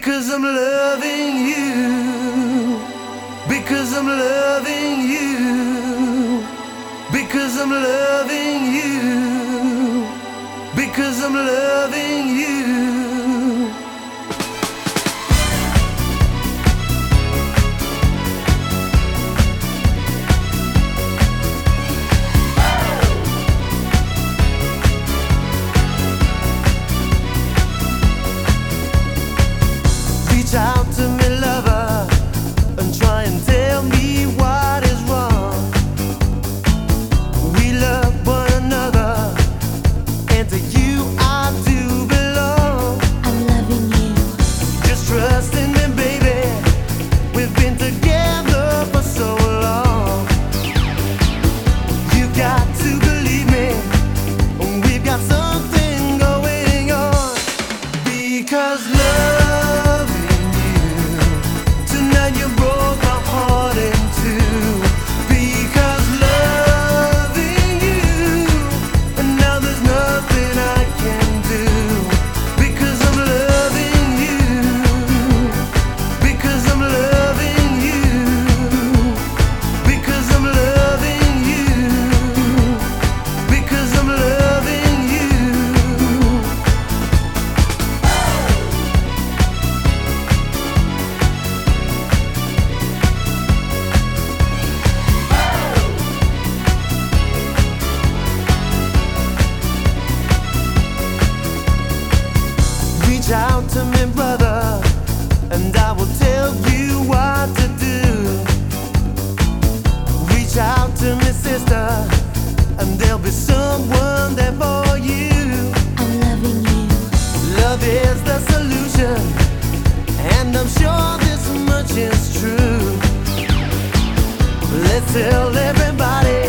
Because I'm loving you. Because I'm loving you. Because I'm loving you. Because I'm loving you. Reach out to me, lover, and try and tell me what is wrong. We love one another, and to you I do belong. I'm loving you. Just trust in me, baby. We've been together for so long. You got to believe me. We've got something going on. Because loving you tonight, you broke my heart in two. Because loving you, and now there's nothing I can do. Because I'm loving you. Because I'm loving you. Because I'm loving you. Because I'm loving you. Reach out to me, brother, and I will tell you what to do. Reach out to me, sister, and there'll be someone there for you. I'm loving you. Love is the solution, and I'm sure this much is true. Let's tell everybody